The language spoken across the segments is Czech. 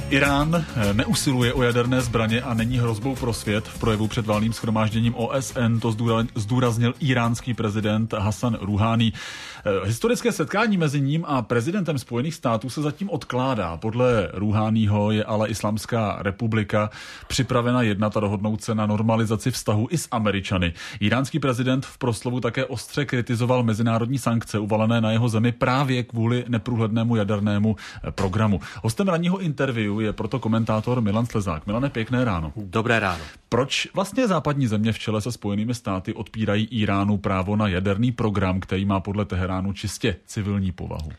Irán neusiluje o jaderné zbraně a není hrozbou pro svět. V projevu před valným shromážděním OSN to zdůraznil íránský prezident Hasan Rúhání. Historické setkání mezi ním a prezidentem Spojených států se zatím odkládá. Podle Rúháního je ale Islámská republika připravena jednat a dohodnout se na normalizaci vztahu i s Američany. Iránský prezident v proslovu také ostře kritizoval mezinárodní sankce uvalené na jeho zemi právě kvůli neprůhlednému jadernému programu. Hostem ranního interview je proto komentátor Milan Slezák. Milane, pěkné ráno. Dobré ráno. Proč vlastně západní země v čele se Spojenými státy odpírají Iránu právo na jaderný program, který má podle Teheránu čistě civilní povahu?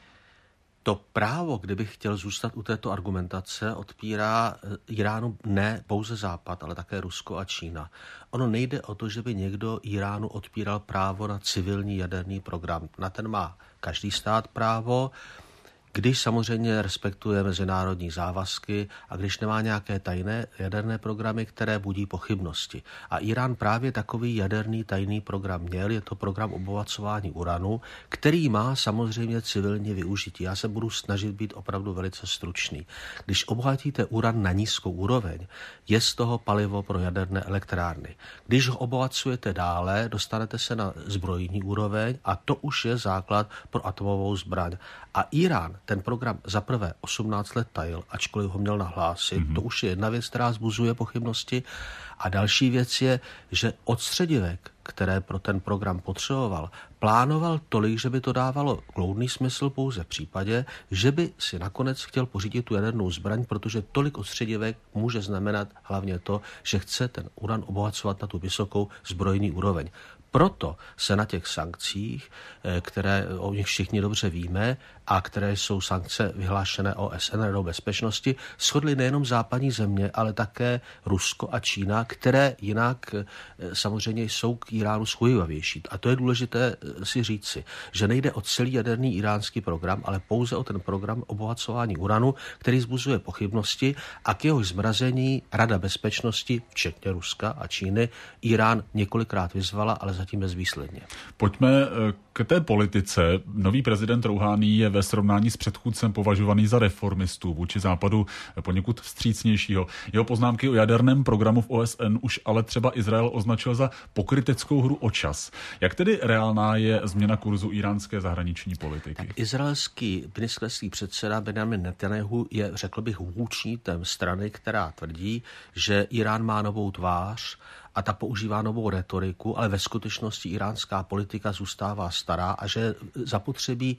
To právo, kdybych chtěl zůstat u této argumentace, odpírá Iránu ne pouze Západ, ale také Rusko a Čína. Ono nejde o to, že by někdo Iránu odpíral právo na civilní jaderný program. Na ten má každý stát právo, když samozřejmě respektuje mezinárodní závazky a když nemá nějaké tajné jaderné programy, které budí pochybnosti. A Irán právě takový jaderný tajný program měl, je to program obohacování uranu, který má samozřejmě civilní využití. Já se budu snažit být opravdu velice stručný. Když obohatíte uran na nízkou úroveň, je z toho palivo pro jaderné elektrárny. Když ho obohacujete dále, dostanete se na zbrojní úroveň a to už je základ pro atomovou zbraň. A Irán ten program za prvé 18 let tajil, ačkoliv ho měl nahlásit. To už je jedna věc, která vzbuzuje pochybnosti. A další věc je, že odstředivek, které pro ten program potřeboval, plánoval tolik, že by to dávalo kloudný smysl pouze v případě, že by si nakonec chtěl pořídit tu jadernou zbraň, protože tolik odstředivek může znamenat hlavně to, že chce ten uran obohacovat na tu vysokou zbrojní úroveň. Proto se na těch sankcích, které o nich všichni dobře víme a které jsou sankce vyhlášené OSN Radou bezpečnosti, shodly nejenom západní země, ale také Rusko a Čína, které jinak samozřejmě jsou k Iránu schojivavější. A to je důležité si říci, že nejde o celý jaderný iránský program, ale pouze o ten program obohacování uranu, který vzbuzuje pochybnosti a k jeho zmrazení Rada bezpečnosti, včetně Ruska a Číny, Irán několikrát vyzvala, ale zatím bezvýsledně. Pojďme k té politice. Nový prezident Rúhání je ve srovnání s předchůdcem považovaný za reformistu, vůči západu poněkud vstřícnějšího. Jeho poznámky o jaderném programu v OSN už ale třeba Izrael označil za pokryteckou hru o čas. Jak tedy reálná je změna kurzu iránské zahraniční politiky? Tak izraelský ministerský předseda Benjamin Netanyahu je, řekl bych, vůdčníkem strany, která tvrdí, že Irán má novou tvář a ta používá novou retoriku, ale ve skutečnosti iránská politika zůstává stará a že zapotřebí,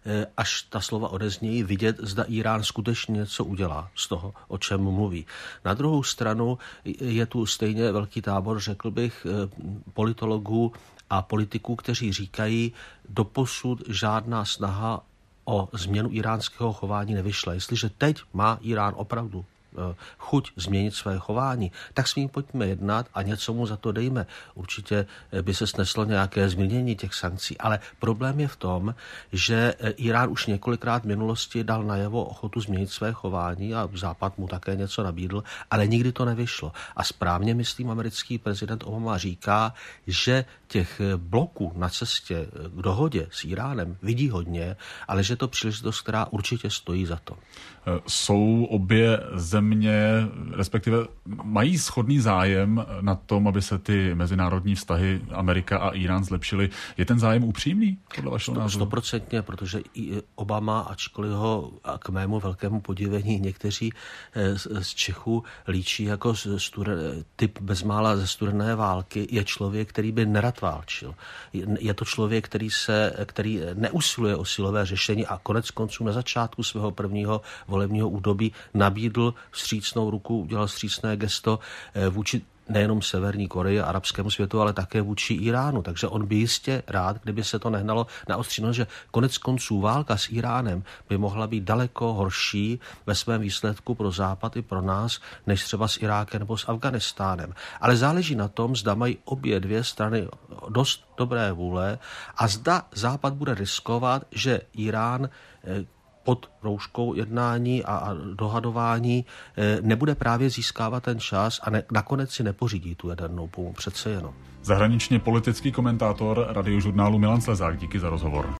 až ta slova odeznějí, vidět, zda Irán skutečně něco udělá z toho, o čem mluví. Na druhou stranu je tu stejně velký tábor, řekl bych, politologů a politiků, kteří říkají, doposud žádná snaha o změnu iránského chování nevyšla. Jestliže teď má Irán opravdu chuť změnit své chování, tak s ním pojďme jednat a něco mu za to dejme. Určitě by se sneslo nějaké zmírnění těch sankcí, ale problém je v tom, že Irán už několikrát v minulosti dal najevo ochotu změnit své chování a Západ mu také něco nabídl, ale nikdy to nevyšlo. A správně, myslím, americký prezident Obama říká, že těch bloků na cestě k dohodě s Iránem vidí hodně, ale že to příležitost, která určitě stojí za to. Jsou obě země, respektive mají shodný zájem na tom, aby se ty mezinárodní vztahy Amerika a Irán zlepšily. Je ten zájem upřímný, podle vašeho názoru? 100%, protože i Obama, ačkoliv ho k mému velkému podivení někteří z Čechů líčí jako typ bezmála ze studené války, je člověk, který by nerad válčil. Je to člověk, který neusiluje o silové řešení a konec konců na začátku svého prvního volebního údobí nabídl vstřícnou ruku, udělal vstřícné gesto vůči nejenom Severní Koreji a arabskému světu, ale také vůči Iránu. Takže on by jistě rád, kdyby se to nehnalo na ostřino, že konec konců válka s Iránem by mohla být daleko horší ve svém výsledku pro Západ i pro nás, než třeba s Irákem nebo s Afghánistánem. Ale záleží na tom, zda mají obě dvě strany dost dobré vůle a zda Západ bude riskovat, že Irán pod rouškou jednání a dohadování nebude právě získávat ten čas a nakonec si nepořídí tu jadernou bombu, přece jenom. Zahraničně politický komentátor Radiožurnálu Milan Slezák, díky za rozhovor.